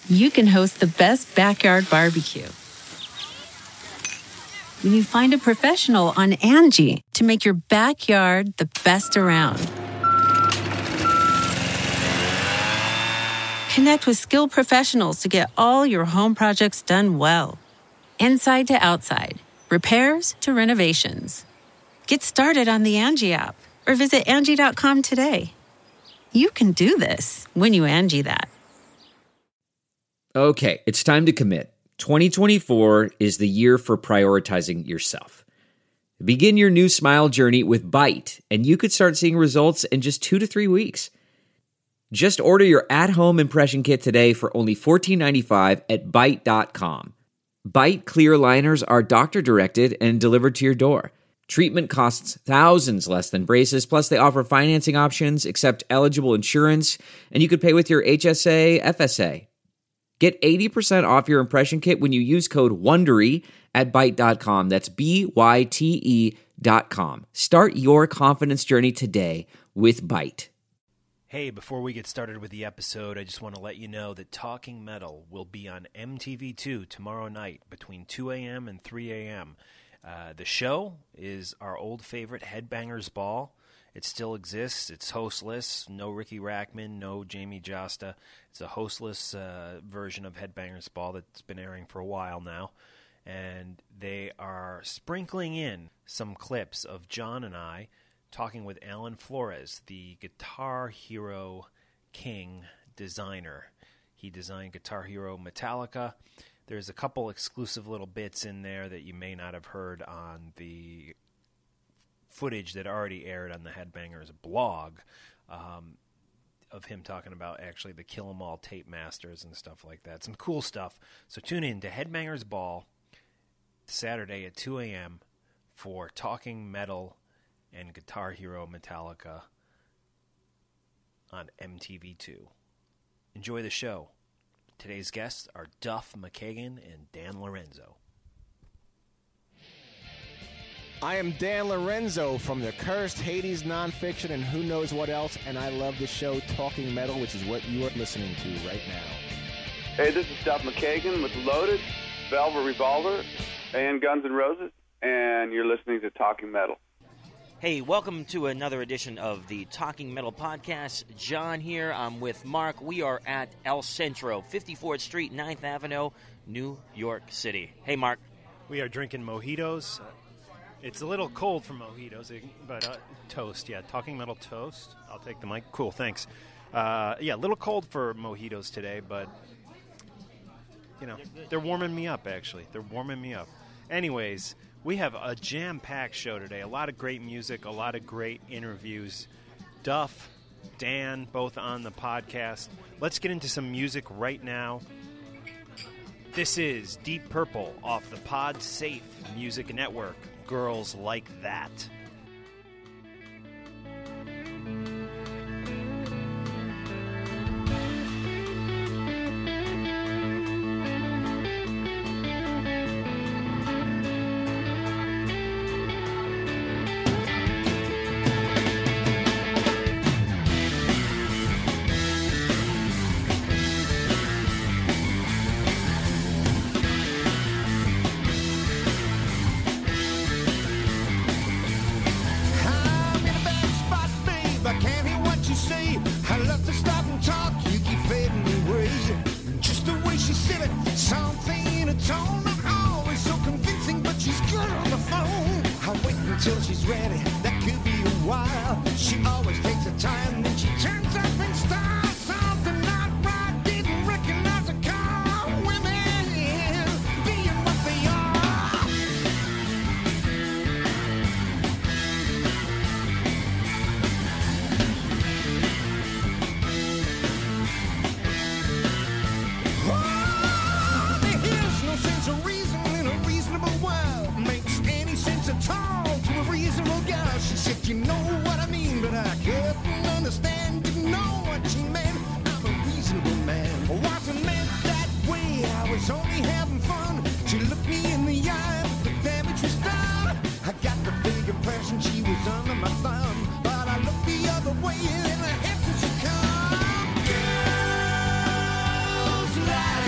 you can host the best backyard barbecue. When you find a professional on Angie to make your backyard the best around. Connect with skilled professionals to get all your home projects done well. Inside to outside, repairs to renovations. Get started on the Angie app or visit Angie.com today. You can do this when you Angie that. Okay, it's time to commit. 2024 is the year for prioritizing yourself. Begin your new smile journey with Byte, and you could start seeing results in just 2 to 3 weeks. Just order your at-home impression kit today for only $14.95 at Byte.com. Byte clear liners are doctor-directed and delivered to your door. Treatment costs thousands less than braces, plus they offer financing options, accept eligible insurance, and you could pay with your HSA, FSA. Get 80% off your impression kit when you use code WONDERY at Byte.com. That's BYTE.com. Start your confidence journey today with Byte. Hey, before we get started with the episode, I just want to let you know that Talking Metal will be on MTV2 tomorrow night between 2 a.m. and 3 a.m. The show is our old favorite Headbangers Ball. It still exists. It's hostless. No Ricky Rackman, no Jamie Josta. It's a hostless version of Headbangers Ball that's been airing for a while now. And they are sprinkling in some clips of John and I talking with Alan Flores, the Guitar Hero King designer. He designed Guitar Hero Metallica. There's a couple exclusive little bits in there that you may not have heard on the footage that already aired on the Headbangers blog of him talking about actually the Kill 'Em All tape masters and stuff like that. Some cool stuff. So tune in to Headbangers Ball Saturday at 2 a.m. for Talking Metal and Guitar Hero Metallica on MTV2. Enjoy the show. Today's guests are Duff McKagan and Dan Lorenzo. I am Dan Lorenzo from the Cursed, Hades, Nonfiction, and who knows what else, and I love the show Talking Metal, which is what you are listening to right now. Hey, this is Duff McKagan with Loaded, Velvet Revolver, and Guns N' Roses, and you're listening to Talking Metal. Hey, welcome to another edition of the Talking Metal Podcast. John here. I'm with Mark. We are at El Centro, 54th Street, 9th Avenue, New York City. Hey, Mark. We are drinking mojitos. It's a little cold for mojitos, but toast, yeah. Talking Metal toast. I'll take the mic. Cool, thanks. A little cold for mojitos today, but, you know, they're warming me up, actually. They're warming me up. Anyways, we have a jam-packed show today. A lot of great music, a lot of great interviews. Duff, Dan, both on the podcast. Let's get into some music right now. This is Deep Purple off the Pod Safe Music Network. Girls Like That. Till she's ready, that could be a while. She always takes her time, then she turns up in style. Something not right, didn't recognize a car. Women being what they are. Oh, there's no sense of reason in a reasonable world. Makes any sense at all. Reasonable girl, she said, you know what I mean, but I couldn't understand, didn't know what she meant. I'm a reasonable man, wasn't meant that way, I was only having fun. She looked me in the eye, but the damage was done. I got the big impression she was under my thumb, but I looked the other way and I had to succumb. Girls like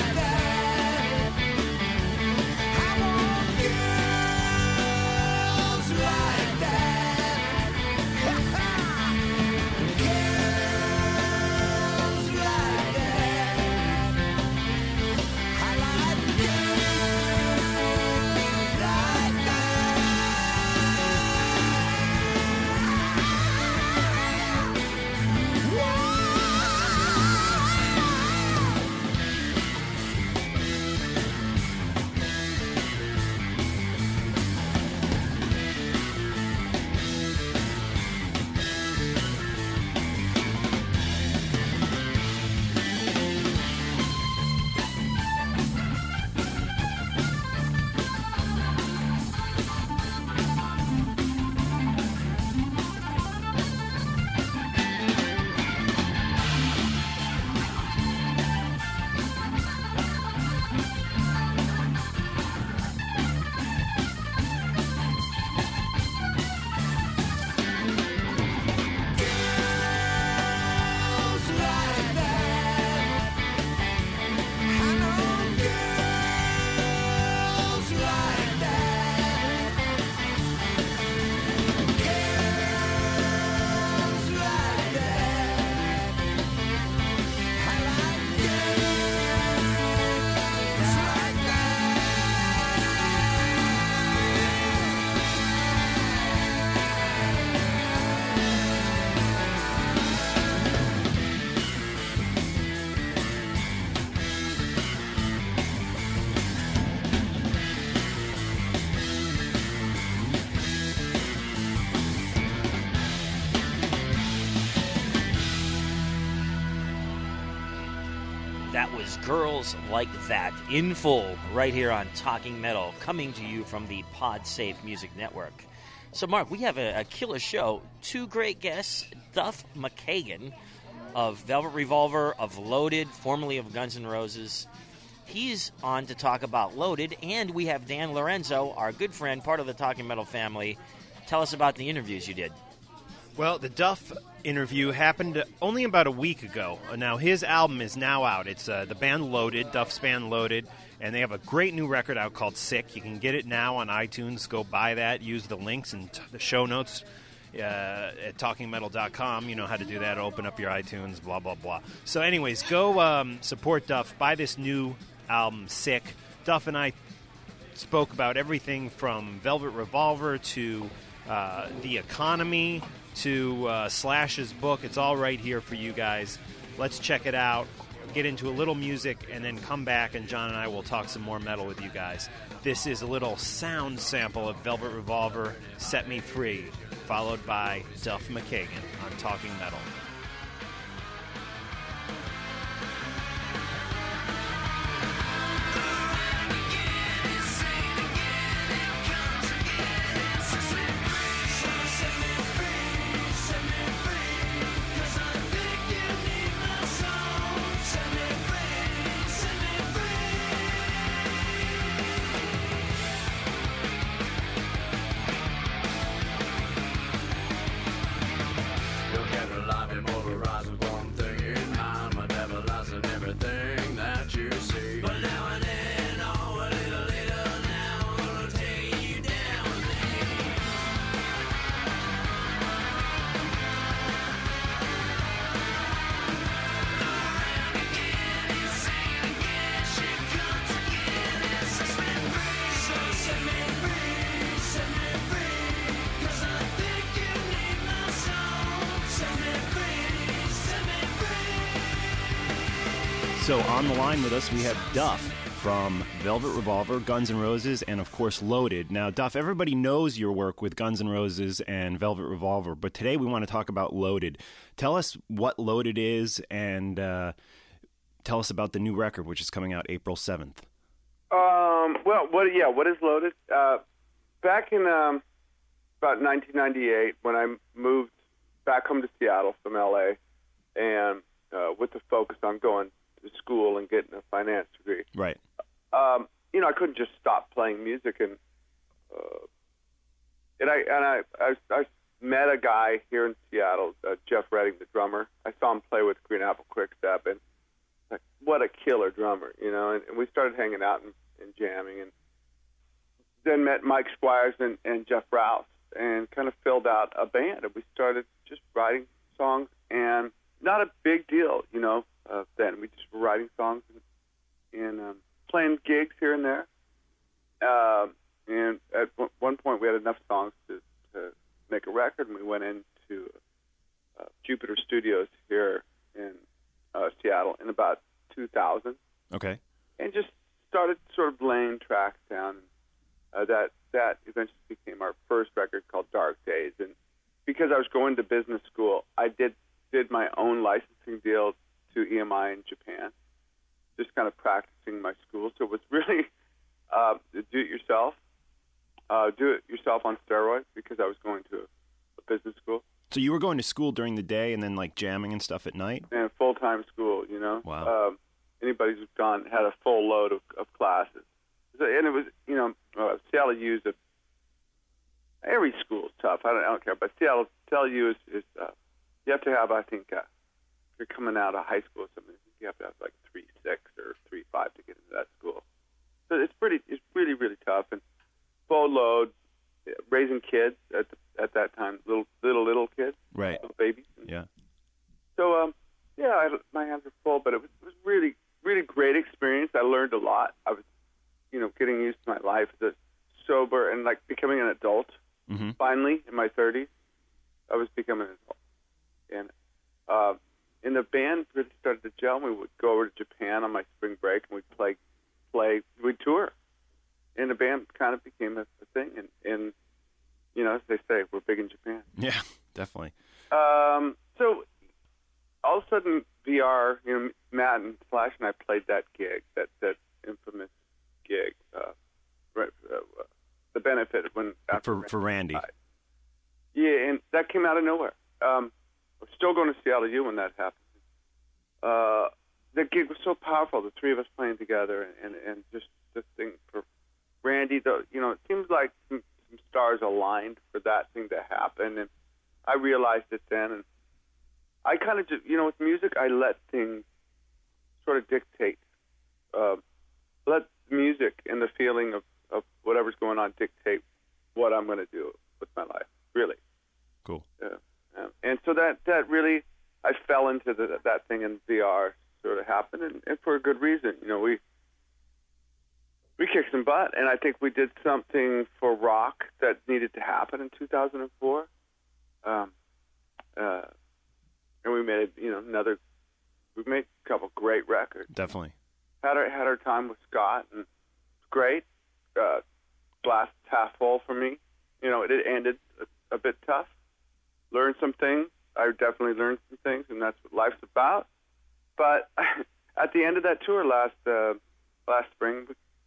is Girls Like That in full right here on Talking Metal, coming to you from the PodSafe Music Network. So, Mark, we have a killer show. Two great guests, Duff McKagan of Velvet Revolver, of Loaded, formerly of Guns N' Roses. He's on to talk about Loaded, and we have Dan Lorenzo, our good friend, part of the Talking Metal family. Tell us about the interviews you did. Well, the Duff interview happened only about a week ago. Now, his album is now out. It's the band Loaded, Duff's band Loaded, and they have a great new record out called Sick. You can get it now on iTunes. Go buy that. Use the links in the show notes at talkingmetal.com. You know how to do that. Open up your iTunes, blah, blah, blah. So anyways, go support Duff. Buy this new album, Sick. Duff and I spoke about everything from Velvet Revolver to The Economy to Slash's book. It's all right here for you guys. Let's check it out, get into a little music, and then come back, and John and I will talk some more metal with you guys. This is a little sound sample of Velvet Revolver, Set Me Free, followed by Duff McKagan on Talking Metal. So on the line with us, we have Duff from Velvet Revolver, Guns N' Roses, and of course Loaded. Now, Duff, everybody knows your work with Guns N' Roses and Velvet Revolver, but today we want to talk about Loaded. Tell us what Loaded is, and tell us about the new record, which is coming out April 7th. What is Loaded? Back in about 1998, when I moved back home to Seattle from L.A., and with the focus on going to school and getting a finance degree. Right. I couldn't just stop playing music, and I met a guy here in Seattle, Jeff Redding, the drummer. I saw him play with Green Apple Quickstep, and like, what a killer drummer, and we started hanging out and jamming, and then met Mike Squires and Jeff Rouse, and kind of filled out a band, and we started just writing songs, and not a big deal, then. We just were writing songs and playing gigs here and there. And at one point, we had enough songs to make a record, and we went into Jupiter Studios here in Seattle in about 2000. Okay. And just started sort of laying tracks down. That eventually became our first record called Dark Days. And because I was going to business school, I did my own licensing deal to EMI in Japan, just kind of practicing my school. So it was really do it yourself on steroids, because I was going to a business school. So you were going to school during the day and then like jamming and stuff at night? And full-time school, Wow. Anybody who's had a full load of classes. And it was, Seattle U's every school's tough. I don't care, but Seattle U is you have to have, I think, if you're coming out of high school or something, you have to have like 3.6 or 3.5 to get into that school. So it's really, really tough, and full load, raising kids at that time, little kids, right, little babies. Yeah. So my hands were full, but it was really, really great experience. I learned a lot. I was, getting used to my life as a sober and like becoming an adult. Mm-hmm. Finally, in my 30s, I was becoming an adult. And the band really started to gel. We would go over to Japan on my spring break, and we'd tour. And the band kind of became a thing. And as they say, we're big in Japan. Yeah, definitely. So all of a sudden VR, Matt and Flash and I played that gig, that infamous gig, the benefit when for Randy. Yeah, and that came out of nowhere. We're still going to Seattle U when that happened. The gig was so powerful, the three of us playing together, and just the thing for Randy. It seems like some stars aligned for that thing to happen, and I realized it then. And I kind of just, with music, I let things sort of dictate. Let music and the feeling of whatever's going on dictate what I'm going to do with my life. Really. Cool. Yeah. And so that really, I fell into that thing in VR. Sort of happened, and for a good reason. We kicked some butt, and I think we did something for rock that needed to happen in 2004. And we made we made a couple great records. Definitely. Had our time with Scott, and it's great. Glass half full for me. It ended a bit tough. Learned some things. I definitely learned some things, and that's what life's about. But at the end of that tour last spring,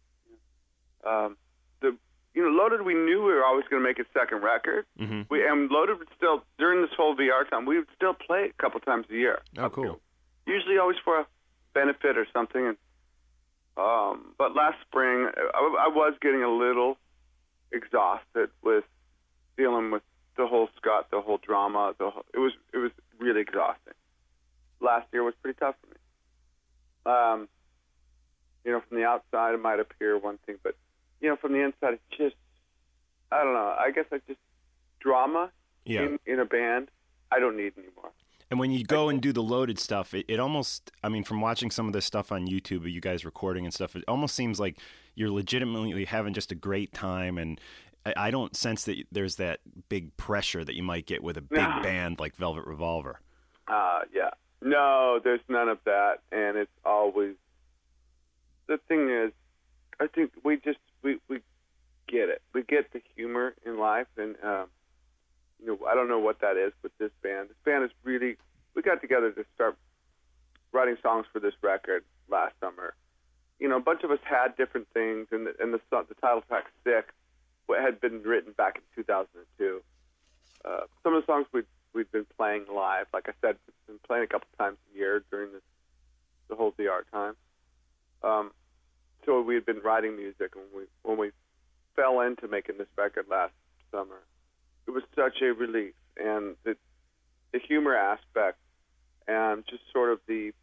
Loaded, we knew we were always going to make a second record. Mm-hmm. And Loaded would still, during this whole VR time, we would still play a couple times a year. Oh, cool. Usually always for a benefit or something. And but last spring, I was getting a little exhausted with dealing with the whole Scott, the whole drama. It was really exhausting. Last year was pretty tough for me. From the outside, it might appear one thing, but, from the inside, it's just, I don't know. I guess drama in a band, I don't need anymore. And when you go and do the Loaded stuff, it almost, from watching some of this stuff on YouTube of you guys recording and stuff, it almost seems like you're legitimately having just a great time, and I don't sense that there's that big pressure that you might get with a big band like Velvet Revolver. Yeah. No, there's none of that, and it's always, the thing is, I think we get it. We get the humor in life, and I don't know what that is with this band. This band is really, we got together to start writing songs for this record last summer. A bunch of us had different things, and the title track, Sick, had been written back in 2002. Some of the songs we've been playing live. Like I said, we've been playing a couple times a year during the whole VR time. So we had been writing music, and when we fell into making this record last summer, it was such a relief. And the humor aspect, and just sort of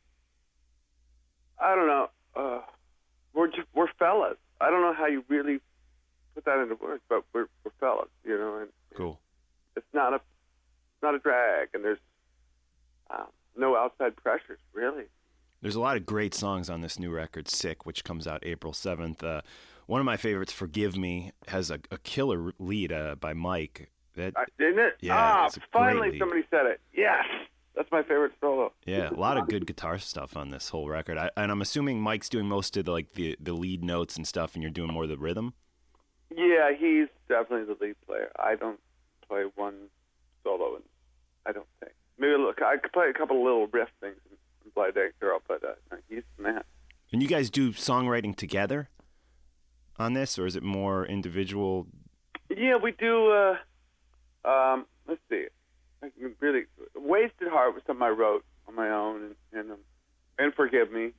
we're fellas. I don't know how you really put that into words, but we're fellas, And cool. It's not a drag, and there's no outside pressures, really. There's a lot of great songs on this new record, Sick, which comes out April 7th. One of my favorites, Forgive Me, has a killer lead by Mike. Didn't it? Yeah, finally somebody said it. Yes, that's my favorite solo. Yeah, a lot of good guitar stuff on this whole record. And I'm assuming Mike's doing most of the lead notes and stuff, and you're doing more of the rhythm? Yeah, he's definitely the lead player. I don't play one solo, and I don't think. Maybe I could play a couple of little riff things and play Day Girl, but he's the man. And you guys do songwriting together on this, or is it more individual? Yeah, we do. Let's see. Really, Wasted Heart was something I wrote on my own, and Forgive Me.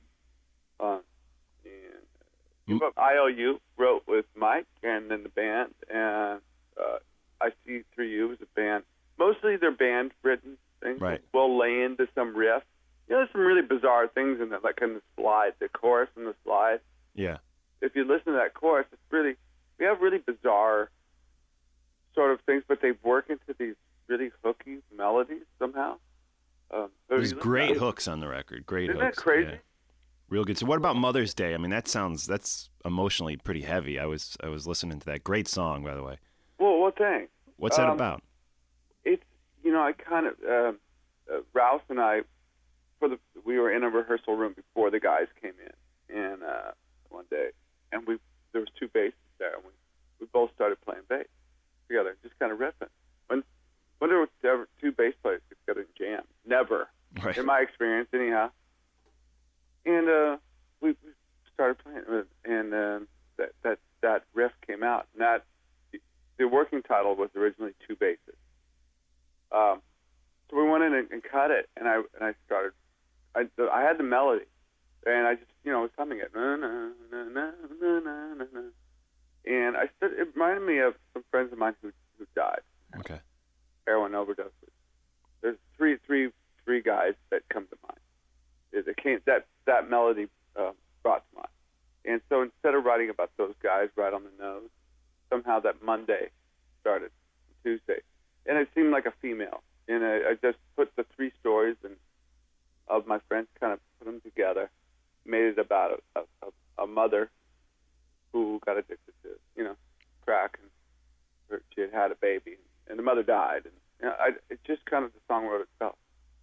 IOU wrote with Mike, and then the band, and I See Through You is a band. Mostly they're band-written things. Right. We'll lay into some riff. There's some really bizarre things in that, like in the slide, the chorus and the slide. Yeah. If you listen to that chorus, we have really bizarre sort of things, but they work into these really hooky melodies somehow. There's great hooks on the record. Great Isn't hooks. That crazy? Yeah. Real good. So what about Mother's Day? That's emotionally pretty heavy. I was listening to that. Great song, by the way. Well, thanks. What's that about? It's, I kind of, Rouse and I, we were in a rehearsal room before the guys came in, and one day, and there was two basses there, and we both started playing bass together, just kind of riffing. When there were ever two bass players get together and jam? Never. Right. in my experience, anyhow. And we started playing, and that riff came out. And the working title was originally Two Basses. So we went in and cut it, and I started. I had the melody, and I just was humming it. Na, na, na, na, na, na, na. And it reminded me of some friends of mine who died. Okay. Heroin overdose. There's three guys that come to mind. That melody brought to mind. And so instead of writing about those guys right on the nose, somehow that Monday started Tuesday, and it seemed like a female. And I just put the three stories of my friends, kind of put them together, made it about a mother who got addicted to crack, and she had a baby, and the mother died, and it just kind of, the song wrote itself.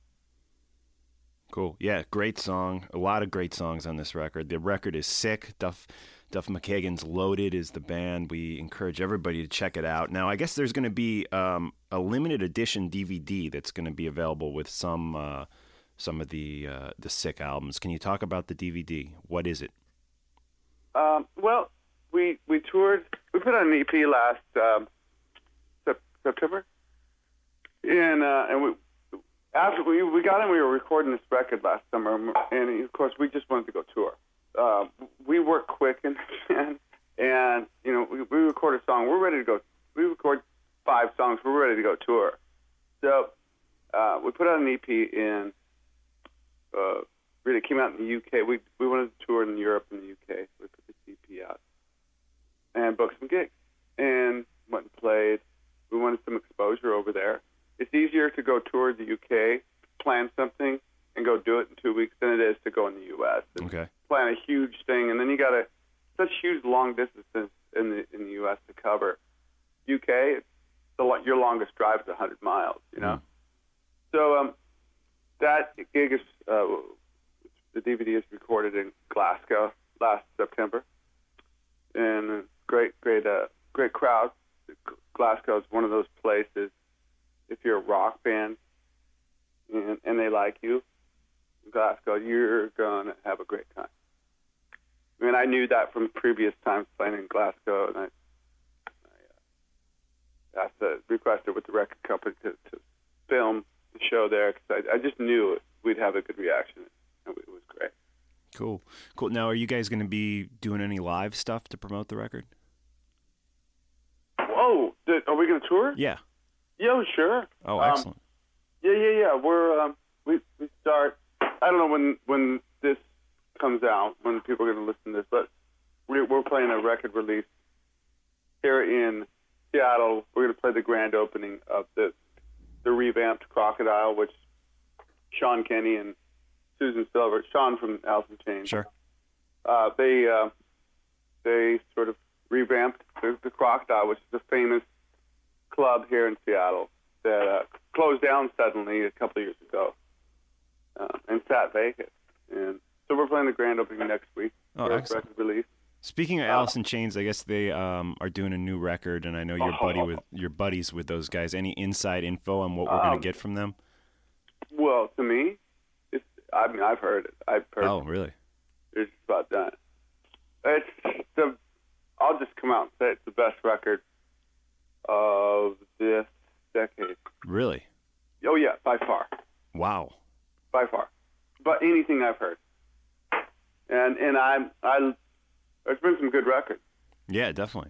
Cool. Yeah, great song. A lot of great songs on this record. The record is sick. Duff McKagan's Loaded is the band. We encourage everybody to check it out. Now, I guess there's going to be a limited edition DVD that's going to be available with some of the sick albums. Can you talk about the DVD? What is it? Well, we toured. We put out an EP last September, and after we got in, we were recording this record last summer, and of course we just wanted to go tour. We work quick and we record a song. We're ready to go. We record 5 songs. We're ready to go tour. So we put out an EP in. Really came out in the UK. We wanted to tour in Europe and the UK. We put this EP out and booked some gigs and went and played. We wanted some exposure over there. It's easier to go tour the UK, plan something, and go do it in 2 weeks than it is to go in the U.S. Okay. Plan a huge thing, and then you got such huge long distances in the U.S. to cover. UK, your longest drive is 100 miles. So that gig is the DVD is recorded in Glasgow last September, and great crowd. Glasgow is one of those places. If you're a rock band and they like you, Glasgow, you're gonna have a great time. I mean, I knew that from previous times playing in Glasgow, and I requested with the record company to film the show there, because I just knew we'd have a good reaction, and it was great. Cool. Now, are you guys going to be doing any live stuff to promote the record? Whoa! Are we going to tour? Yeah. Yeah, sure. Oh, excellent. Yeah. We're we start. I don't know when this comes out, when people are going to listen to this, but we're playing a record release here in Seattle. We're going to play the grand opening of the revamped Crocodile, which Sean Kenny and Susan Silver, Sean from Alice in Chains. Sure. They sort of revamped the Crocodile, which is a famous club here in Seattle that closed down suddenly a couple of years ago and sat vacant. And so we're playing the grand opening next week. Oh, excellent. Record release. Speaking of Alice in Chains, I guess they are doing a new record, and I know you're buddies with those guys. Any inside info on what we're going to get from them? Well, to me, I've heard it. Oh, really? It's just about done. I'll just come out and say it's the best record of this decade. Really? Oh yeah, by far. Wow. By far. But anything I've heard, and there's been some good records. Yeah, definitely.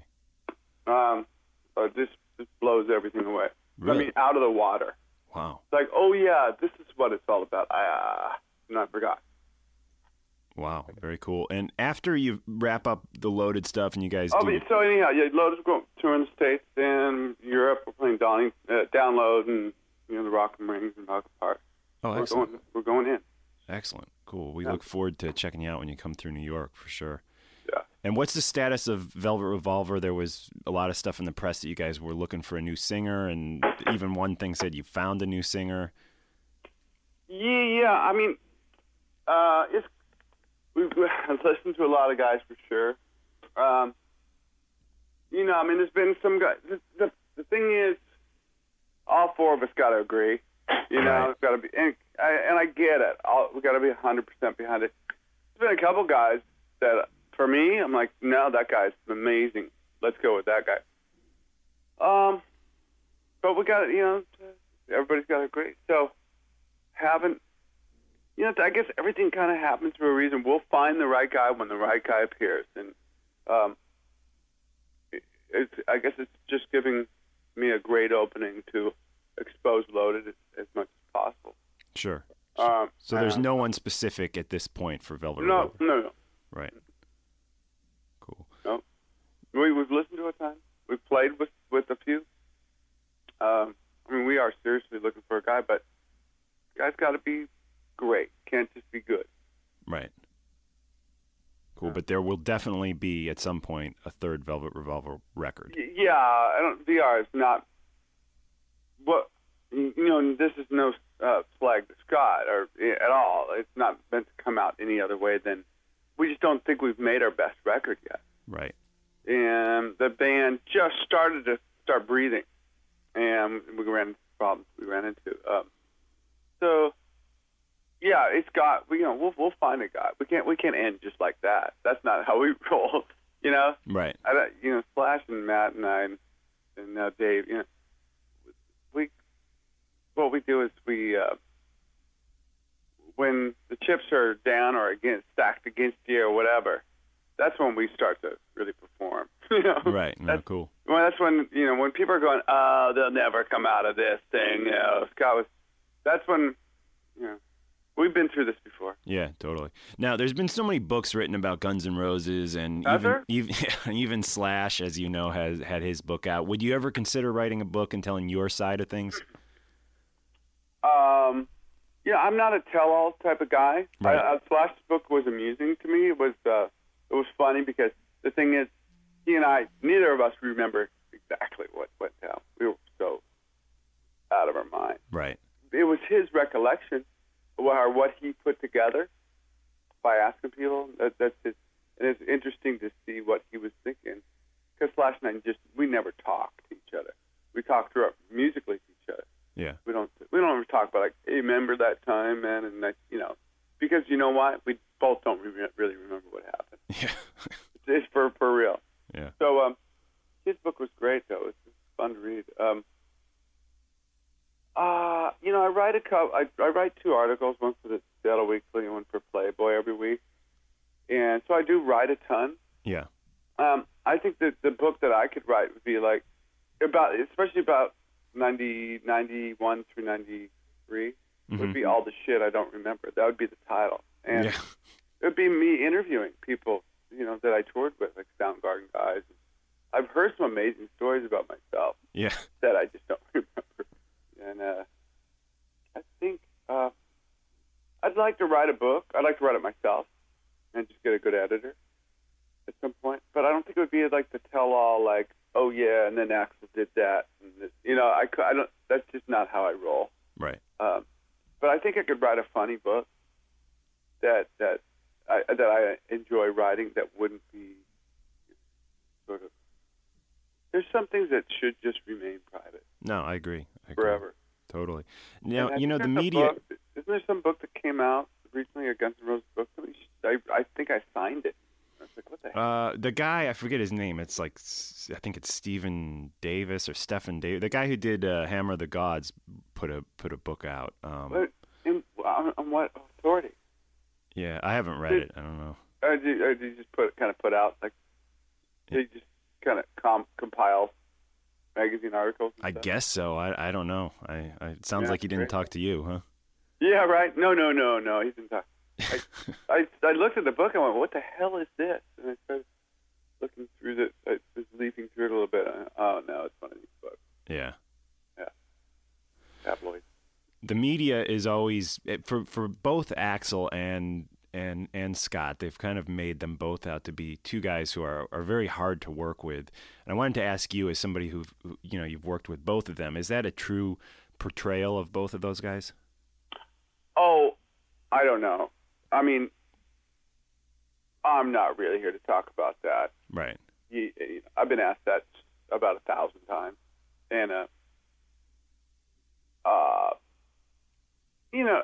This blows everything away. Really? I mean, out of the water. Wow. It's like, oh yeah, this is what it's all about. I forgot. Wow, very cool. And after you wrap up the Loaded stuff and you guys So anyhow, Loaded's going touring the States and Europe. We're playing Download and the Rock and Rings and Rock Apart. Oh, excellent. We're going in. Excellent. Cool. We look forward to checking you out when you come through New York for sure. Yeah. And what's the status of Velvet Revolver? There was a lot of stuff in the press that you guys were looking for a new singer, and even one thing said you found a new singer. Yeah. I mean, we've listened to a lot of guys for sure. There's been some guys. The thing is, all four of us got to agree. You know, Right. it's got to be, and I get it. We got to be 100% behind it. There's been a couple guys that, for me, I'm like, no, that guy's amazing. Let's go with that guy. But we got, you know, everybody's got to agree. So, you know, I guess everything kind of happens for a reason. We'll find the right guy when the right guy appears, and I guess it's just giving me a great opening to expose Loaded as much as possible. Sure. So there's no one specific at this point for Velvet Revolver? No. Right. Cool. No. We've listened to a ton. We've played with a few. I mean, we are seriously looking for a guy, but the guy's got to be great. Can't just be good. Right. Cool, but there will definitely be at some point a third Velvet Revolver record. Yeah, VR is not. What, you know, this is no flag to Scott or at all. It's not meant to come out any other way than we just don't think we've made our best record yet. Right. And the band just started to start breathing, and we ran into problems we ran into. So, yeah, it's got. You know, we'll find a guy. We can't end just like that. That's not how we roll. You know. Right. You know, Slash and Matt and I and now Dave. You know, what we do is when the chips are down or stacked against you or whatever, that's when we start to really perform. You know? Right. No, cool. Well, that's when, you know, when people are going, oh, they'll never come out of this thing. You know, that's when, you know, we've been through this before. Yeah, totally. Now, there's been so many books written about Guns N' Roses, and even Slash, as you know, has had his book out. Would you ever consider writing a book and telling your side of things? You know, I'm not a tell-all type of guy. Right. Slash's book was amusing to me. It was funny because the thing is, he and I, neither of us remember exactly what went down. We were so out of our mind. Right. It was his recollection or what he put together by asking people. That's his, and it's interesting to see what he was thinking. Because Slash and I we never talked to each other. We talked musically to each other. Yeah. We don't ever talk about like, hey, remember that time, man, and that, you know, because you know what, we both don't really remember what happened. Yeah. It's for real. Yeah. So his book was great though. It's fun to read. You know, I write 2 articles, one for the Seattle Weekly and one for Playboy every week, and so I do write a ton. Yeah. I think that the book that I could write would be like especially about 91 through 93 would be all the shit I don't remember. That would be the title. And it would be me interviewing people, you know, that I toured with, like Soundgarden guys. I've heard some amazing stories about myself that I just don't remember. And I think I'd like to write a book. I'd like to write it myself and just get a good editor at some point. But I don't think it would be like the tell-all, like, oh yeah, and then Axl did that, and this, you know, I don't. That's just not how I roll. Right. But I think I could write a funny book that I enjoy writing. That wouldn't be sort of. There's some things that should just remain private. No, I agree. Forever. Totally. Now, you know, the media. Isn't there some book that came out recently, a Guns N' Roses book? I think I signed it. Like, what the heck? The guy, I forget his name. It's like, I think it's Stephen Davis or Stephen Davis. The guy who did Hammer of the Gods put a book out. On what authority? Yeah, I haven't read it. I don't know. Did you just put out like? Did you just kind of compile magazine articles? I guess so. I don't know. It sounds like he didn't talk to you, huh? Yeah, right. No. He didn't talk. I looked at the book and went, what the hell is this? And I started looking through I was leafing through it a little bit. And oh, no, it's one of these books. Yeah. Tabloids. The media is always, for both Axl and Scott, they've kind of made them both out to be 2 guys who are very hard to work with. And I wanted to ask you, as somebody who you know, you've worked with both of them, is that a true portrayal of both of those guys? Oh, I don't know. I mean, I'm not really here to talk about that. Right. I've been asked that about 1,000 times, and You know,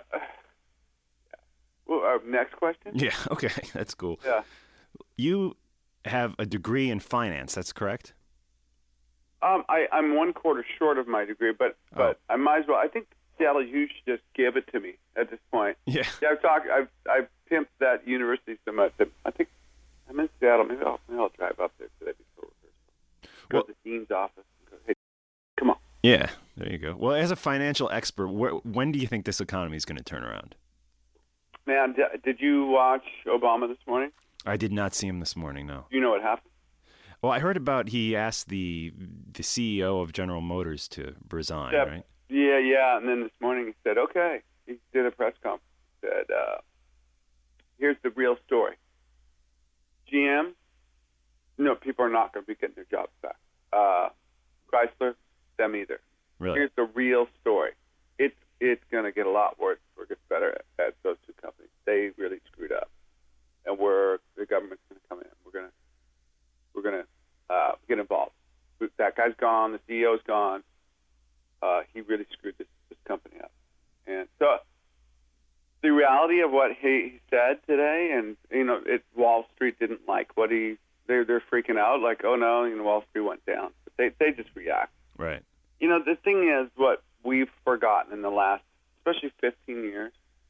well, next question? Yeah, okay, that's cool. Yeah. You have a degree in finance, that's correct? I'm 1 quarter short of my degree, but I might as well. I think, Seattle, you should just give it to me at this point. Yeah. I've pimped that university so much that I think I'm in Seattle. Maybe I'll drive up there today before rehearsal. Go to the dean's office and go, hey, come on. Yeah, there you go. Well, as a financial expert, when do you think this economy is going to turn around? Man, did you watch Obama this morning? I did not see him this morning, no. Do you know what happened? Well, I heard about he asked the CEO of General Motors to resign, right? Yeah. And then this morning he said, okay. He did a press conference. He said, here's the real story. GM, people are not going to be getting their jobs back. Chrysler, them either. Really? Here's the real story. It's going to get a lot worse before it gets better at those two companies. They really screwed up. And the government's going to come in. We're going to get involved. That guy's gone. The CEO's gone. He really screwed this company up. And so the reality of what he said today, and Wall Street didn't like what they're freaking out, like, oh no, Wall Street went down. But they just react. Right. The thing is, what we've forgotten in the last, especially 15 years,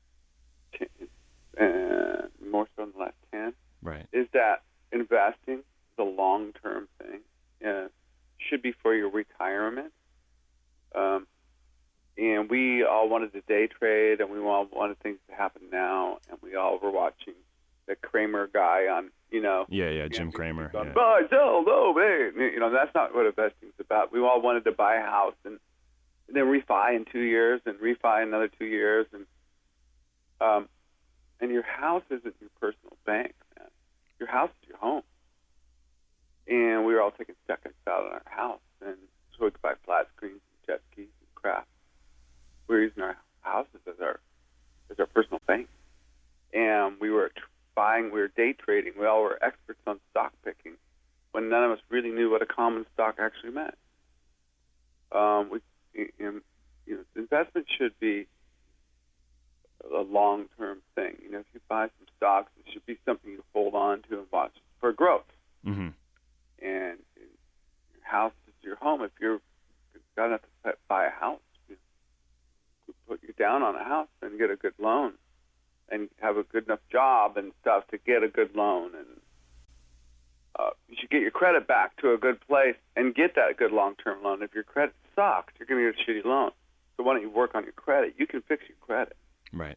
and more so in the last 10, right, is that investing is a long-term thing. Should be for your retirement. And we all wanted to day trade, and we all wanted things to happen now, and we all were watching the Cramer guy on, Yeah, Jim Cramer. Yeah. Buy, sell, no, man. That's not what investing's about. We all wanted to buy a house and then refi in 2 years and refi another 2 years. And your house isn't your personal bank, man. Your house is your home. And we were all taking seconds out on our house, and so we could buy flat screens and jet skis and crap. We were using our houses as our personal bank. And we were we were day trading. We all were experts on stock picking when none of us really knew what a common stock actually meant. Investment should be a long-term thing. If you buy some stocks, it should be something you hold on to and watch for growth. Mm-hmm. And your house is your home. If you're got enough to buy a house, you put you down on a house and get a good loan, and have a good enough job and stuff to get a good loan, and you should get your credit back to a good place and get that good long-term loan. If your credit sucks, you're going to get a shitty loan. So why don't you work on your credit? You can fix your credit. Right.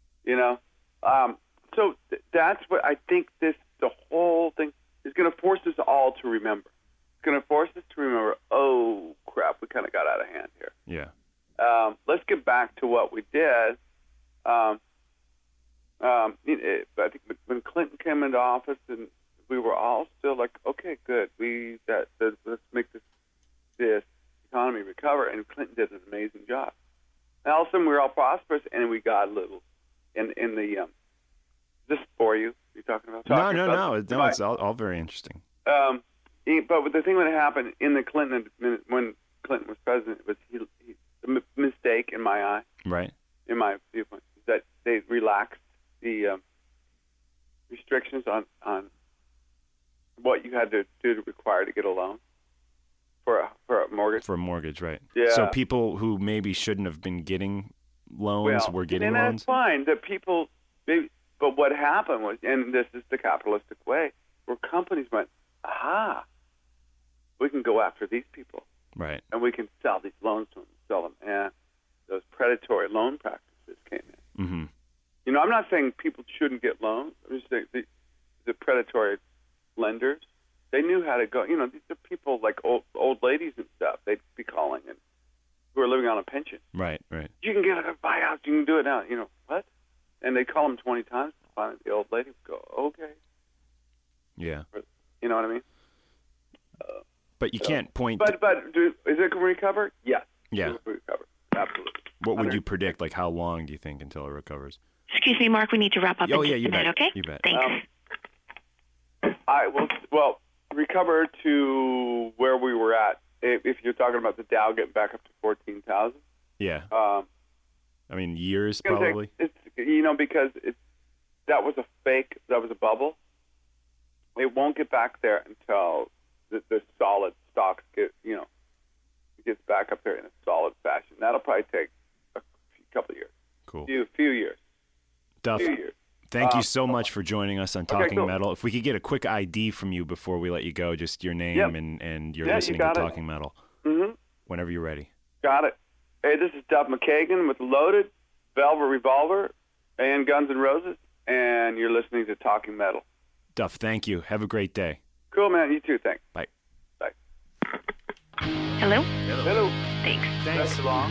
So that's what I think the whole thing is going to force us all to remember. It's going to force us to remember, oh, crap, we kind of got out of hand here. Yeah. Let's get back to what we did. I think when Clinton came into office, and we were all still like, okay, good. Let's make this economy recover. And Clinton did an amazing job. And all of a sudden, we were all prosperous, and we got a little in the. This for you? You talking about? No. It's all very interesting. But the thing that happened in the Clinton when Clinton was president was the mistake in my eye. Right. In my viewpoint, is that they relaxed the restrictions on what you had to do to require to get a loan for a mortgage. For a mortgage, right? Yeah. So people who maybe shouldn't have been getting loans were getting loans. And that's fine. That people, but what happened was, and this is the capitalistic way, where companies went, aha, we can go after these people, right? And we can sell these loans to them, sell them, and those predatory loan practices came in. Mm-hmm. I'm not saying people shouldn't get loans. I'm just saying the predatory lenders, they knew how to go. These are people like old ladies and stuff. They'd be calling and who are living on a pension. Right. You can get a buyout. You can do it now. What? And they call them 20 times. Finally, the old lady would go, okay. Yeah. You know what I mean? But you can't point. But is it going to recover? Yes. Yeah. It will recover. Absolutely. What would you predict? Like, how long do you think until it recovers? Excuse me, Mark. We need to wrap up. Oh, yeah, you bet. Okay. You bet. Thanks. I will recover to where we were at. If you're talking about the Dow getting back up to 14,000. Yeah. I mean, years It's gonna probably. It's because that was a fake. That was a bubble. It won't get back there until the solid stocks gets back up there in a solid fashion. That'll probably take a couple of years. Cool. Few years. Duff, Few years. thank you so much for joining us on Talking cool. Metal. If we could get a quick ID from you before we let you go, just your name Yep. and you're Yeah, you listening to got it. Talking Metal. Mm-hmm. Whenever you're ready. Got it. Hey, this is Duff McKagan with Loaded, Velvet Revolver, and Guns N' Roses, and you're listening to Talking Metal. Duff, thank you. Have a great day. Cool, man. You too. Thanks. Bye. Bye. Hello? Hello. Thanks. That's long.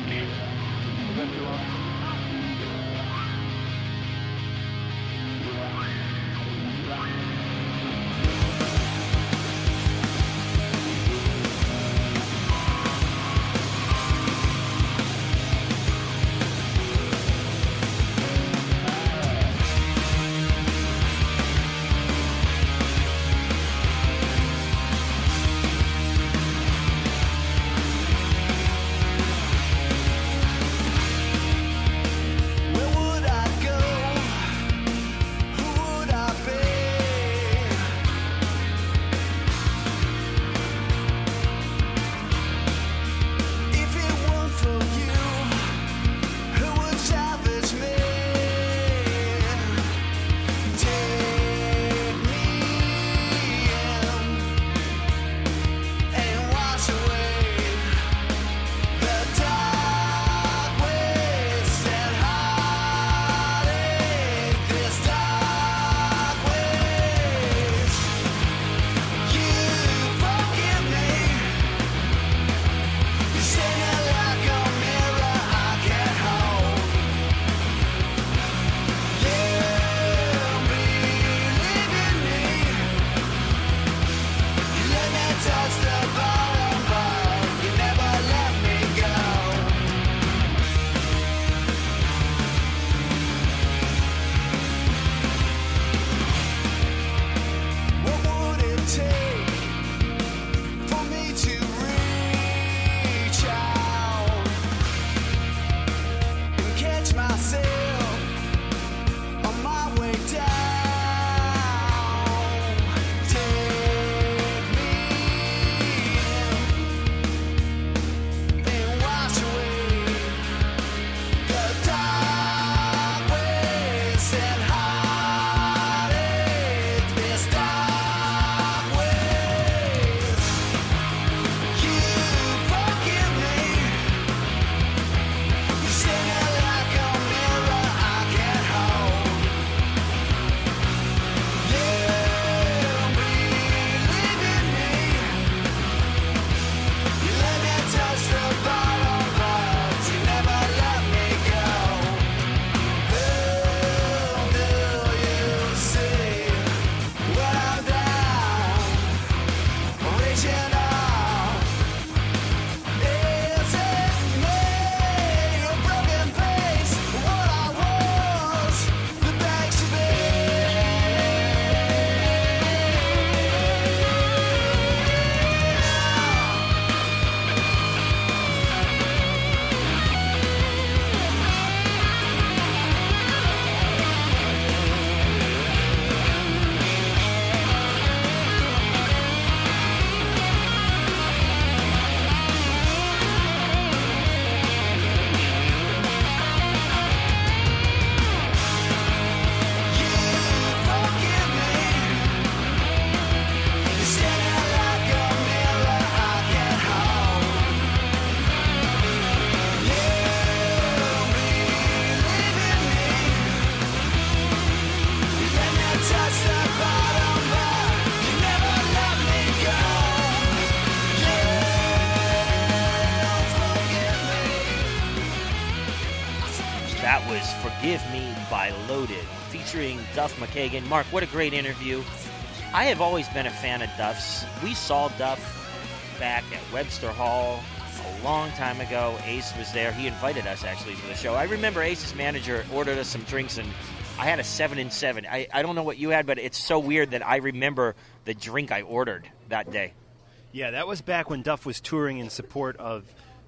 That was Forgive Me by Loaded, featuring Duff McKagan. Mark, what a great interview. I have always been a fan of Duff's. We saw Duff back at Webster Hall a long time ago. Ace was there. He invited us, actually, to the show. I remember Ace's manager ordered us some drinks, and I had a 7-7. I don't know what you had, but it's so weird that I remember the drink I ordered that day. Yeah, that was back when Duff was touring in support of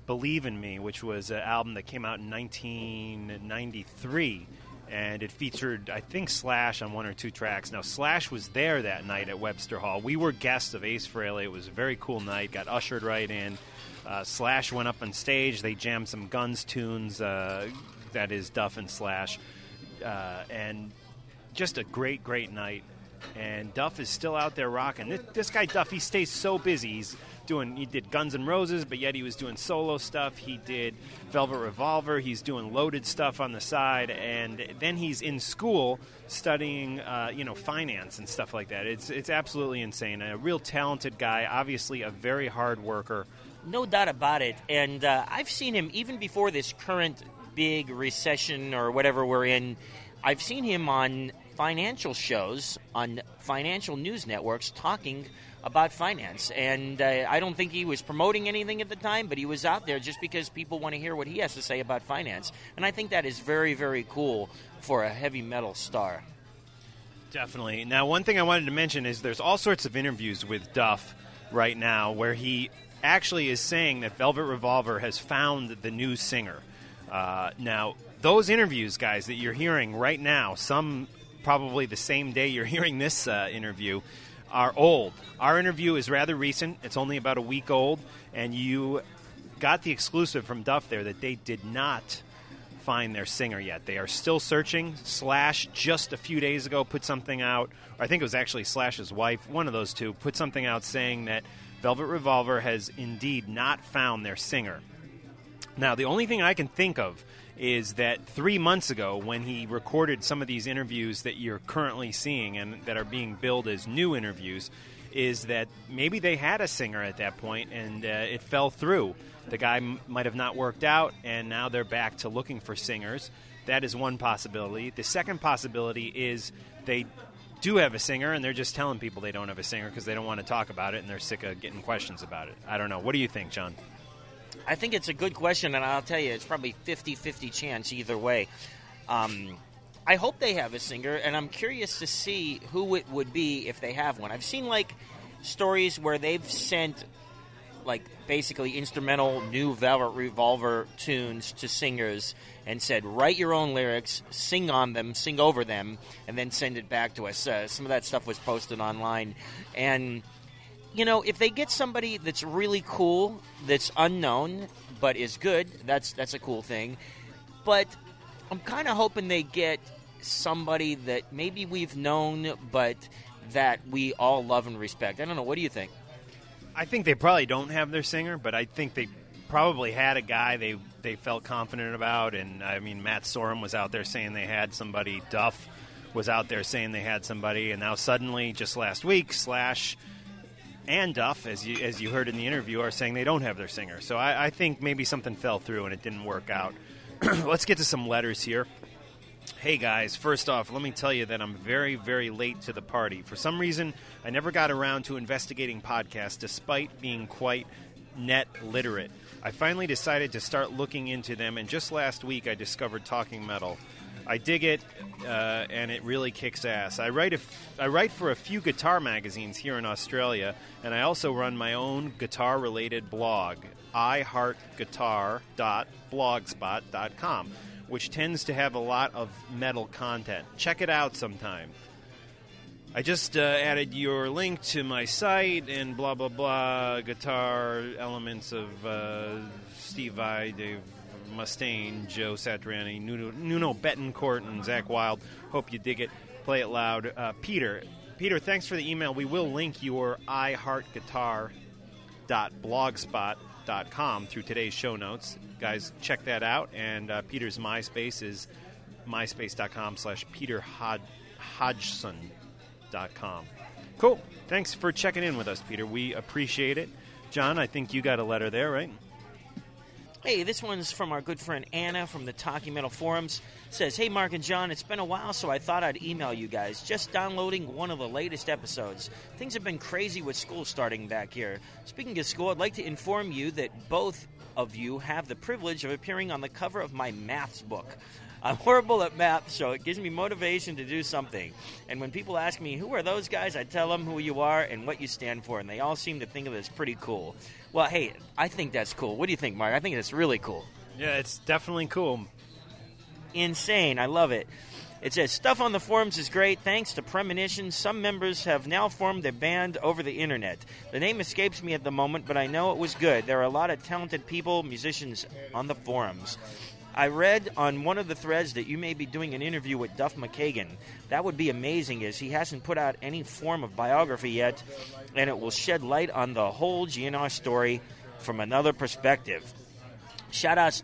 Believe in Me, which was an album that came out in 1993, and it featured, I think, Slash on one or two tracks. Now, Slash was there that night at Webster Hall. We were guests of Ace Frehley. It was a very cool night, got ushered right in. Slash went up on stage. They jammed some Guns tunes, that is Duff and Slash, and just a great, great night. And Duff is still out there rocking. This guy Duff, he stays so busy. He did Guns N' Roses, but yet he was doing solo stuff. He did Velvet Revolver. He's doing Loaded stuff on the side, and then he's in school studying, finance and stuff like that. It's absolutely insane. A real talented guy. Obviously, a very hard worker. No doubt about it. And I've seen him even before this current big recession or whatever we're in. I've seen him on financial shows, on financial news networks, talking about finance. And I don't think he was promoting anything at the time, but he was out there just because people want to hear what he has to say about finance. And I think that is very, very cool for a heavy metal star. Definitely. Now, one thing I wanted to mention is there's all sorts of interviews with Duff right now where he actually is saying that Velvet Revolver has found the new singer. Now, those interviews, guys, that you're hearing right now, some probably the same day you're hearing this interview, are old. Our interview is rather recent. It's only about a week old, and you got the exclusive from Duff there that they did not find their singer yet. They are still searching. Slash just a few days ago put something out, or I think it was actually Slash's wife, one of those two, put something out saying that Velvet Revolver has indeed not found their singer. Now, the only thing I can think of is that 3 months ago, when he recorded some of these interviews that you're currently seeing and that are being billed as new interviews, is that maybe they had a singer at that point and it fell through. The guy might have not worked out, and now they're back to looking for singers. That is one possibility. The second possibility is they do have a singer, and they're just telling people they don't have a singer because they don't want to talk about it, and they're sick of getting questions about it. I don't know. What do you think, John? I think it's a good question, and I'll tell you, it's probably 50-50 chance either way. I hope they have a singer, and I'm curious to see who it would be if they have one. I've seen, stories where they've sent, basically instrumental new Velvet Revolver tunes to singers and said, write your own lyrics, sing on them, sing over them, and then send it back to us. Some of that stuff was posted online, and if they get somebody that's really cool, that's unknown, but is good, that's a cool thing. But I'm kind of hoping they get somebody that maybe we've known, but that we all love and respect. I don't know. What do you think? I think they probably don't have their singer, but I think they probably had a guy they felt confident about. And, I mean, Matt Sorum was out there saying they had somebody. Duff was out there saying they had somebody. And now suddenly, just last week, Slash and Duff, as you heard in the interview, are saying they don't have their singer. So I think maybe something fell through and it didn't work out. Let's get to some letters here. Hey guys, first off, let me tell you that I'm very, very late to the party. For some reason, I never got around to investigating podcasts despite being quite net literate. I finally decided to start looking into them, and just last week I discovered Talking Metal. I dig it, and it really kicks ass. I write for a few guitar magazines here in Australia, and I also run my own guitar-related blog, iheartguitar.blogspot.com, which tends to have a lot of metal content. Check it out sometime. I just added your link to my site and blah, blah, blah, guitar elements of Steve Vai, Dave Mustaine, Joe Satriani, Nuno Bettencourt, and Zach Wilde. Hope you dig it. Play it loud. Peter, thanks for the email. We will link your iheartguitar.blogspot.com through today's show notes. Guys, check that out. And Peter's MySpace is myspace.com/PeterHodgson.com. Cool. Thanks for checking in with us, Peter. We appreciate it. John, I think you got a letter there, right? Hey, this one's from our good friend Anna from the Talking Metal Forums. It says, hey, Mark and John, it's been a while, so I thought I'd email you guys. Just downloading one of the latest episodes. Things have been crazy with school starting back here. Speaking of school, I'd like to inform you that both of you have the privilege of appearing on the cover of my maths book. I'm horrible at math, so it gives me motivation to do something. And when people ask me, who are those guys, I tell them who you are and what you stand for, and they all seem to think of it as pretty cool. Well, hey, I think that's cool. What do you think, Mark? I think that's really cool. Yeah, it's definitely cool. Insane. I love it. It says, stuff on the forums is great. Thanks to Premonition, some members have now formed a band over the internet. The name escapes me at the moment, but I know it was good. There are a lot of talented people, musicians, on the forums. I read on one of the threads that you may be doing an interview with Duff McKagan. That would be amazing, as he hasn't put out any form of biography yet, and it will shed light on the whole GNR story from another perspective. Shout-outs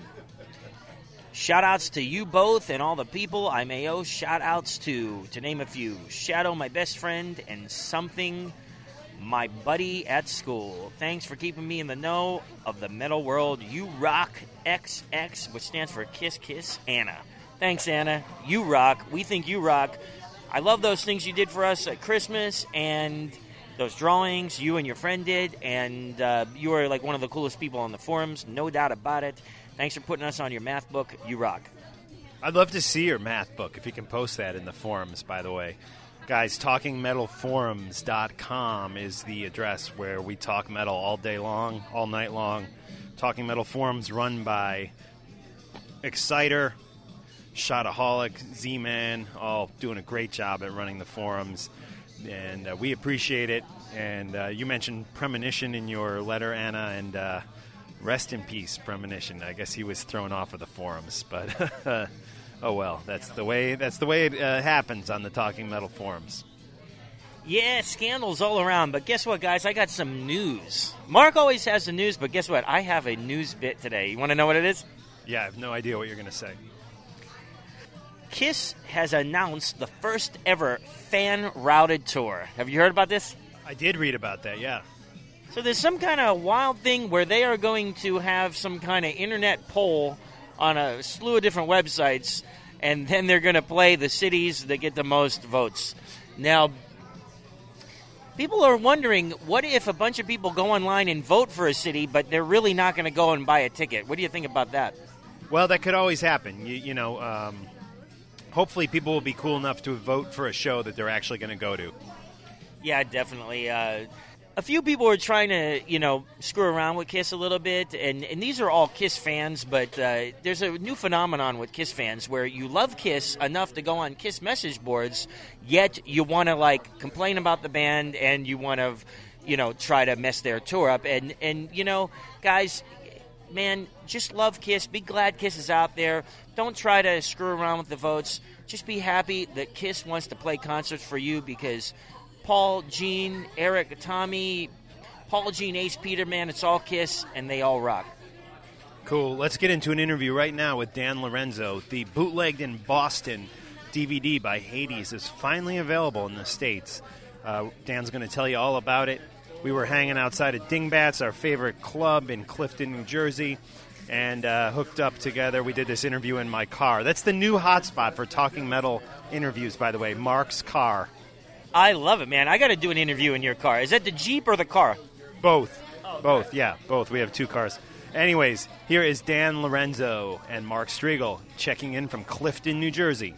to you both and all the people I may owe shout-outs to name a few. Shadow, my best friend, and Something, my buddy at school. Thanks for keeping me in the know of the metal world. You rock, XX, which stands for Kiss Kiss Anna. Thanks, Anna. You rock. We think you rock. I love those things you did for us at Christmas and those drawings you and your friend did, and you are like one of the coolest people on the forums, no doubt about it. Thanks for putting us on your math book. You rock. I'd love to see your math book, if you can post that in the forums, by the way. Guys, TalkingMetalForums.com is the address where we talk metal all day long, all night long. Talking Metal Forums run by Exciter, Shotaholic, Z-Man, all doing a great job at running the forums. And we appreciate it. And you mentioned Premonition in your letter, Anna, and rest in peace, Premonition. I guess he was thrown off of the forums, but oh well. That's the way it happens on the Talking Metal forums. Yeah, scandals all around. But guess what, guys? I got some news. Mark always has the news, but guess what? I have a news bit today. You want to know what it is? Yeah, I have no idea what you're going to say. Kiss has announced the first ever fan-routed tour. Have you heard about this? I did read about that, yeah. So there's some kind of wild thing where they are going to have some kind of internet poll on a slew of different websites, and then they're going to play the cities that get the most votes. Now, people are wondering, what if a bunch of people go online and vote for a city, but they're really not going to go and buy a ticket? What do you think about that? Well, that could always happen. Hopefully people will be cool enough to vote for a show that they're actually going to go to. Yeah, definitely. A few people are trying to, screw around with Kiss a little bit, and these are all Kiss fans, but there's a new phenomenon with Kiss fans where you love Kiss enough to go on Kiss message boards, yet you want to, complain about the band, and you want to, try to mess their tour up. And guys, man, just love Kiss. Be glad Kiss is out there. Don't try to screw around with the votes. Just be happy that Kiss wants to play concerts for you, because Paul, Gene, Eric, Tommy, Paul, Gene, Ace, Peter, man, it's all Kiss, and they all rock. Cool. Let's get into an interview right now with Dan Lorenzo. The Bootlegged in Boston DVD by Hades is finally available in the States. Dan's going to tell you all about it. We were hanging outside of Dingbats, our favorite club in Clifton, New Jersey, and hooked up together. We did this interview in my car. That's the new hotspot for Talking Metal interviews, by the way, Mark's car. I love it, man. I got to do an interview in your car. Is that the Jeep or the car? Both. Both, yeah, both. We have two cars. Anyways, here is Dan Lorenzo and Mark Striegel checking in from Clifton, New Jersey.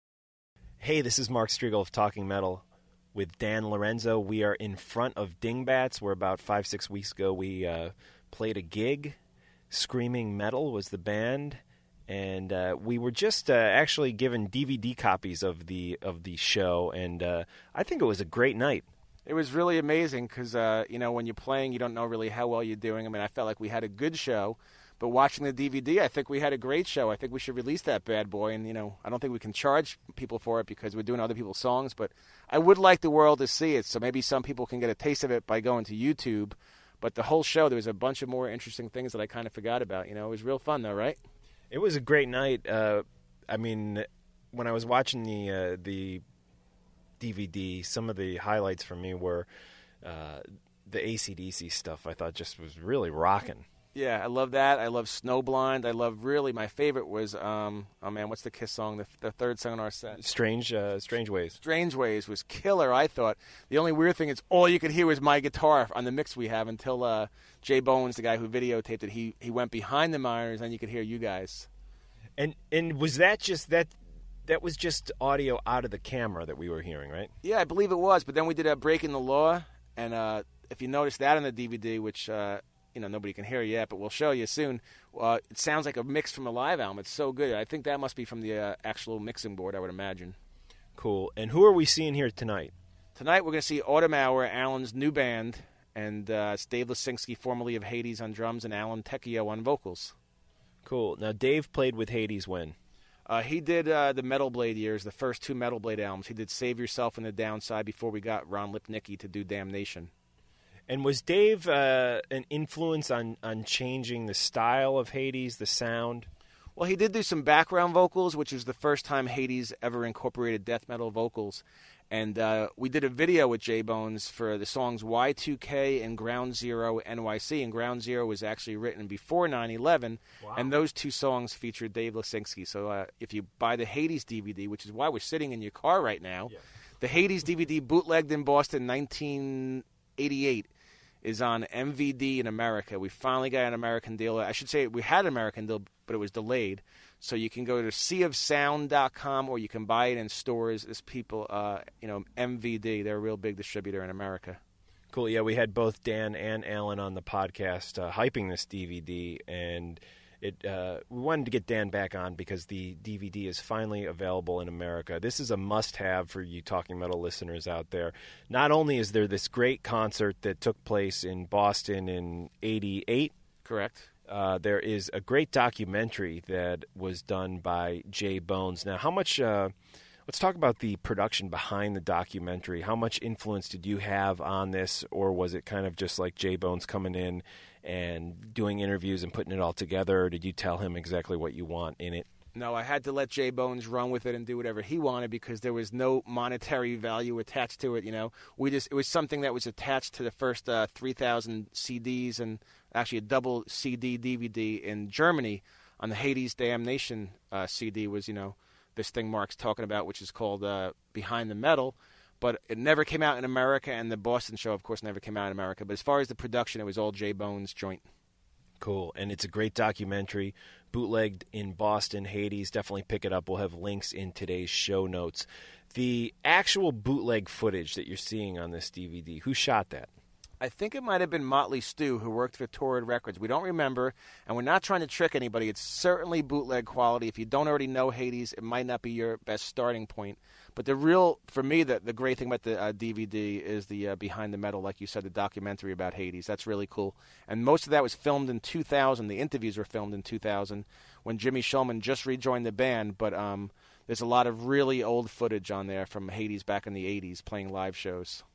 Hey, this is Mark Striegel of Talking Metal with Dan Lorenzo. We are in front of Dingbats, where about 5-6 weeks ago we played a gig. Screaming Metal was the band. And we were just actually given DVD copies of the show, and I think it was a great night. It was really amazing because, when you're playing, you don't know really how well you're doing. I mean, I felt like we had a good show, but watching the DVD, I think we had a great show. I think we should release that bad boy, and, I don't think we can charge people for it because we're doing other people's songs, but I would like the world to see it, so maybe some people can get a taste of it by going to YouTube. But the whole show, there was a bunch of more interesting things that I kind of forgot about. It was real fun, though, right? It was a great night. I mean, when I was watching the DVD, some of the highlights for me were the AC/DC stuff. I thought just was really rocking. Yeah, I love that. I love Snowblind. I love my favorite was, what's the Kiss song? The third song on our set. Strange Ways. Strange Ways was killer, I thought. The only weird thing is all you could hear was my guitar on the mix we have until Jay Bones, the guy who videotaped it, he went behind the monitors and you could hear you guys. And was that just that was just audio out of the camera that we were hearing, right? Yeah, I believe it was. But then we did a Breaking the Law, and if you notice that on the DVD, which nobody can hear yet, but we'll show you soon. It sounds like a mix from a live album. It's so good. I think that must be from the actual mixing board, I would imagine. Cool. And who are we seeing here tonight? Tonight we're going to see Autumn Hour, Alan's new band, and it's Dave Lisinski, formerly of Hades, on drums, and Alan Tecchio on vocals. Cool. Now, Dave played with Hades when? He did the Metal Blade years, the first 2 Metal Blade albums. He did Save Yourself and The Downside before we got Ron Lipnicki to do Damnation. And was Dave an influence on changing the style of Hades, the sound? Well, he did do some background vocals, which was the first time Hades ever incorporated death metal vocals. And we did a video with J-Bones for the songs Y2K and Ground Zero NYC. And Ground Zero was actually written before 9/11. Wow. And those 2 songs featured Dave Lisinski. So if you buy the Hades DVD, which is why we're sitting in your car right now, the Hades DVD bootlegged in Boston 1988 is on MVD in America. We finally got an American deal. I should say we had an American deal, but it was delayed. So you can go to seaofsound.com or you can buy it in stores. There's people, MVD, they're a real big distributor in America. Cool. Yeah, we had both Dan and Alan on the podcast hyping this DVD, and we wanted to get Dan back on because the DVD is finally available in America. This is a must-have for you Talking Metal listeners out there. Not only is there this great concert that took place in Boston in '88. Correct. There is a great documentary that was done by J-Bones. Now, how much... let's talk about the production behind the documentary. How much influence did you have on this, or was it kind of just like J-Bones coming in and doing interviews and putting it all together, or did you tell him exactly what you want in it? No, I had to let J-Bones run with it and do whatever he wanted because there was no monetary value attached to it, It was something that was attached to the first 3,000 CDs and actually a double CD DVD in Germany on the Hades Damnation CD was, this thing Mark's talking about, which is called Behind the Metal. But it never came out in America, and the Boston show, of course, never came out in America. But as far as the production, it was all J-Bones joint. Cool. And it's a great documentary, bootlegged in Boston, Hades. Definitely pick it up. We'll have links in today's show notes. The actual bootleg footage that you're seeing on this DVD, who shot that? I think it might have been Motley Stew, who worked for Torrid Records. We don't remember, and we're not trying to trick anybody. It's certainly bootleg quality. If you don't already know Hades, it might not be your best starting point. But for me, the great thing about the DVD is the Behind the Metal, like you said, the documentary about Hades. That's really cool. And most of that was filmed in 2000. The interviews were filmed in 2000 when Jimmy Shulman just rejoined the band. But there's a lot of really old footage on there from Hades back in the 80s playing live shows.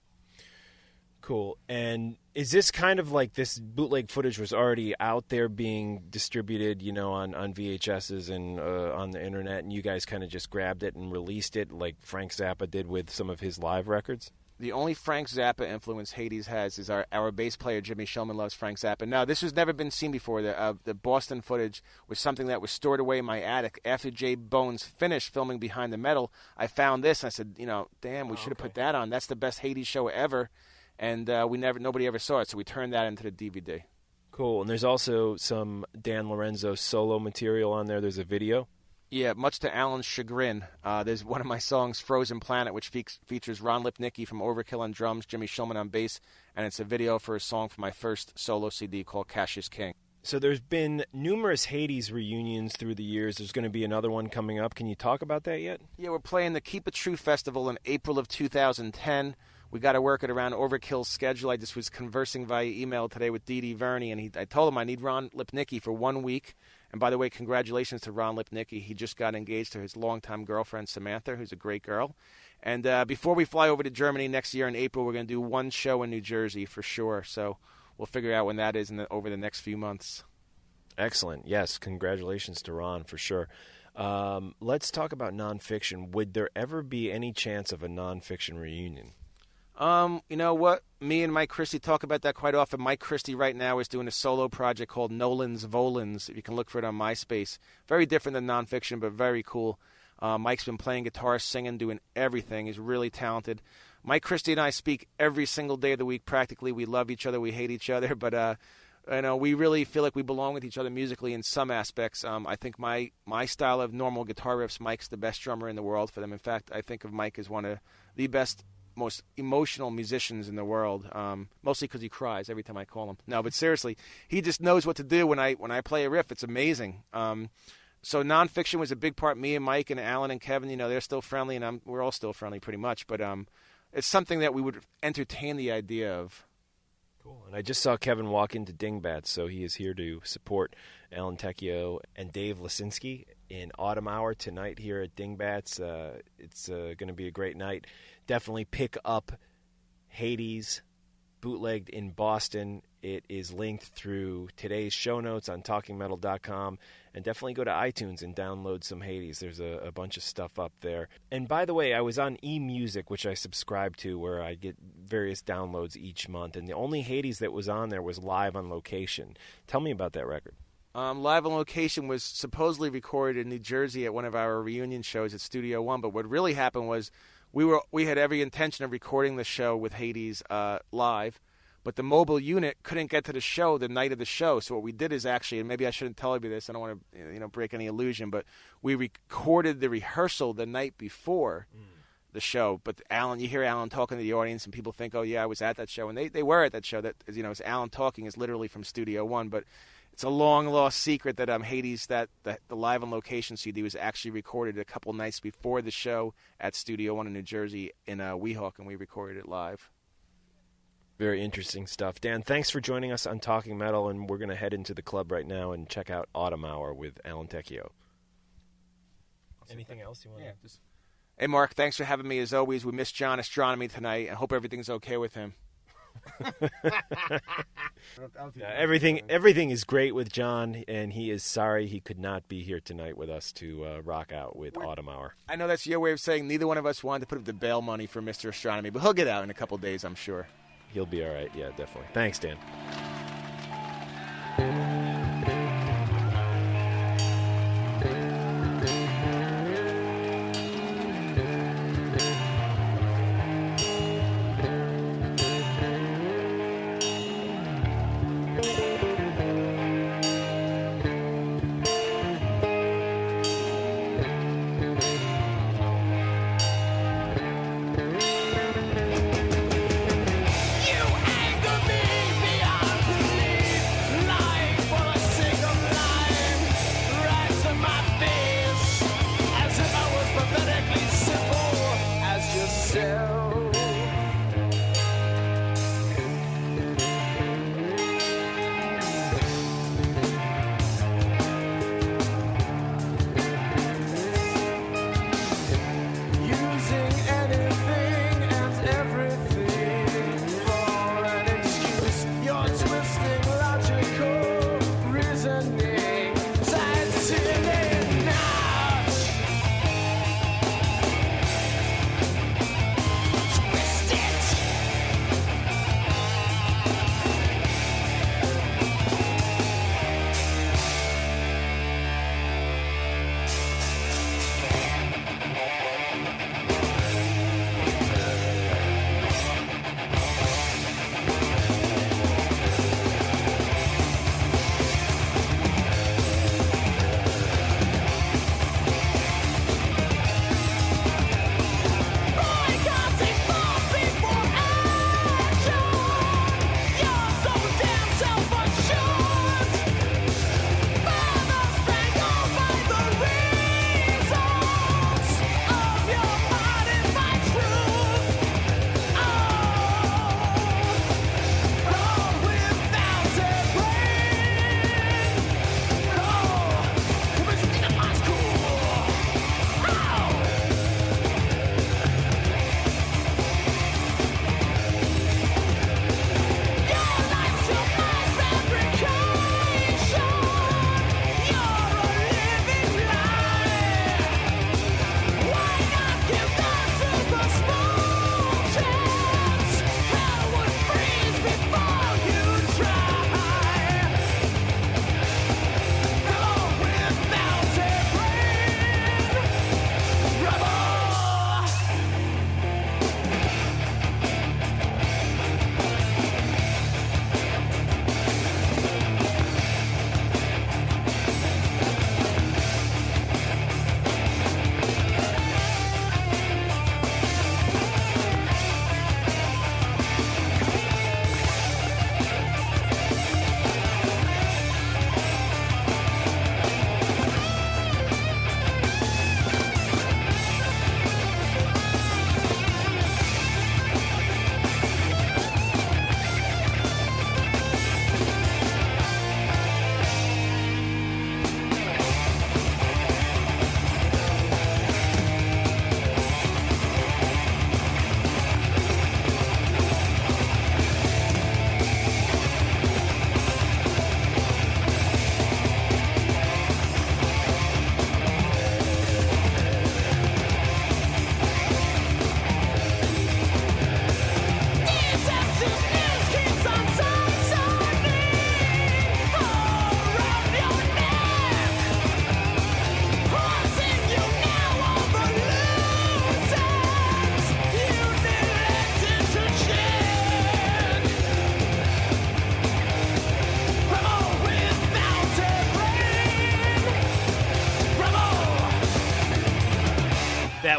Cool. And is this kind of like this bootleg footage was already out there being distributed, on VHSs and on the internet, and you guys kind of just grabbed it and released it like Frank Zappa did with some of his live records? The only Frank Zappa influence Hades has is our bass player, Jimmy Shulman, loves Frank Zappa. No, this has never been seen before. The Boston footage was something that was stored away in my attic. After J-Bones finished filming Behind the Metal, I found this, and I said, damn, we should have put that on. That's the best Hades show ever. And nobody ever saw it, so we turned that into the DVD. Cool. And there's also some Dan Lorenzo solo material on there. There's a video. Yeah, much to Alan's chagrin. There's one of my songs, Frozen Planet, which features Ron Lipnicki from Overkill on drums, Jimmy Shulman on bass, and it's a video for a song from my first solo CD called Cassius King. So there's been numerous Hades reunions through the years. There's going to be another one coming up. Can you talk about that yet? Yeah, we're playing the Keep It True Festival in April of 2010. We got to work it around Overkill's schedule. I just was conversing via email today with Dee Dee Verney, and I told him I need Ron Lipnicki for 1 week. And by the way, congratulations to Ron Lipnicki. He just got engaged to his longtime girlfriend, Samantha, who's a great girl. And before we fly over to Germany next year in April, we're going to do one show in New Jersey for sure. So we'll figure out when that is over the next few months. Excellent. Yes, congratulations to Ron for sure. Let's talk about nonfiction. Would there ever be any chance of a nonfiction reunion? You know what? Me and Mike Christie talk about that quite often. Mike Christie right now is doing a solo project called Nolan's Volans. You can look for it on MySpace. Very different than nonfiction, but very cool. Mike's been playing guitar, singing, doing everything. He's really talented. Mike Christie and I speak every single day of the week practically. We love each other. We hate each other. But we really feel like we belong with each other musically in some aspects. I think my style of normal guitar riffs, Mike's the best drummer in the world for them. In fact, I think of Mike as one of the best, most emotional musicians in the world, mostly because he cries every time I call him. No, but seriously, he just knows what to do when I play a riff. It's amazing. So Nonfiction was a big part. Me and Mike and Alan and Kevin, they're still friendly, and we're all still friendly pretty much. But it's something that we would entertain the idea of. Cool. And I just saw Kevin walk into Dingbats, so he is here to support Alan Tecchio and Dave Lisinski in Autumn Hour tonight here at Dingbats. It's going to be a great night. Definitely pick up Hades, bootlegged in Boston. It is linked through today's show notes on TalkingMetal.com. And definitely go to iTunes and download some Hades. There's a bunch of stuff up there. And by the way, I was on eMusic, which I subscribe to, where I get various downloads each month. And the only Hades that was on there was Live on Location. Tell me about that record. Live on Location was supposedly recorded in New Jersey at one of our reunion shows at Studio One. But what really happened was we had every intention of recording the show with Hades live. But the mobile unit couldn't get to the show the night of the show. So what we did is actually, and maybe I shouldn't tell you this, I don't want to break any illusion, but we recorded the rehearsal the night before the show. But you hear Alan talking to the audience, and people think, oh, yeah, I was at that show. And they were at that show. That it's Alan talking is literally from Studio One. But it's a long-lost secret that Hades, that the Live on Location CD was actually recorded a couple nights before the show at Studio One in New Jersey in Weehawken, and we recorded it live. Very interesting stuff. Dan, thanks for joining us on Talking Metal, and we're going to head into the club right now and check out Autumn Hour with Alan Tecchio. Anything else you want to... Hey, Mark, thanks for having me as always. We missed John Astronomy tonight. I hope everything's okay with him. Everything is great with John, and he is sorry he could not be here tonight with us to rock out with Autumn Hour. I know that's your way of saying neither one of us wanted to put up the bail money for Mr. Astronomy, but he'll get out in a couple days, I'm sure. He'll be all right. Yeah, definitely. Thanks, Dan. You anger me beyond belief. Life full of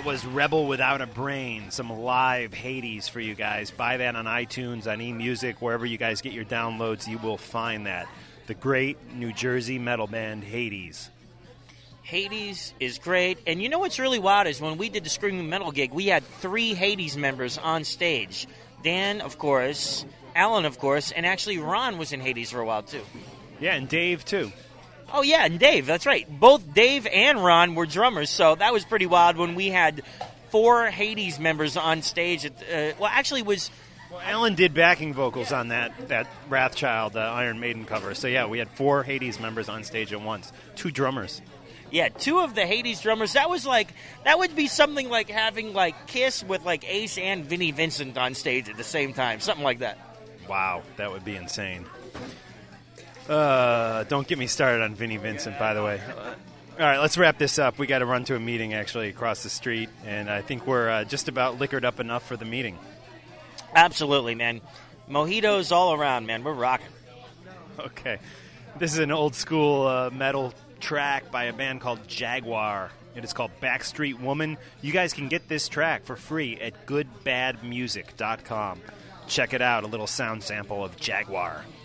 That was Rebel Without a Brain, some live Hades for you guys. Buy that on iTunes, on eMusic, wherever you guys get your downloads, you will find that. The great New Jersey metal band Hades. Hades is great. And you know what's really wild is when we did the Screaming Metal gig, we had 3 Hades members on stage. Dan, of course, Alan, of course, and actually Ron was in Hades for a while, too. Yeah, and Dave, too. Oh, yeah, and Dave, that's right. Both Dave and Ron were drummers, so that was pretty wild when we had 4 Hades members on stage. Well, Alan did backing vocals on that Wrathchild Iron Maiden cover. So, yeah, we had 4 Hades members on stage at once. 2 drummers. Yeah, 2 of the Hades drummers. That would be something like having like Kiss with like Ace and Vinnie Vincent on stage at the same time, something like that. Wow, that would be insane. Don't get me started on Vinnie Vincent, by the way. All right, let's wrap this up. We got to run to a meeting actually across the street, and I think we're just about liquored up enough for the meeting. Absolutely, man. Mojitos all around, man. We're rocking. Okay, this is an old school metal track by a band called Jaguar. It is called Backstreet Woman. You guys can get this track for free at goodbadmusic.com. Check it out, a little sound sample of Jaguar.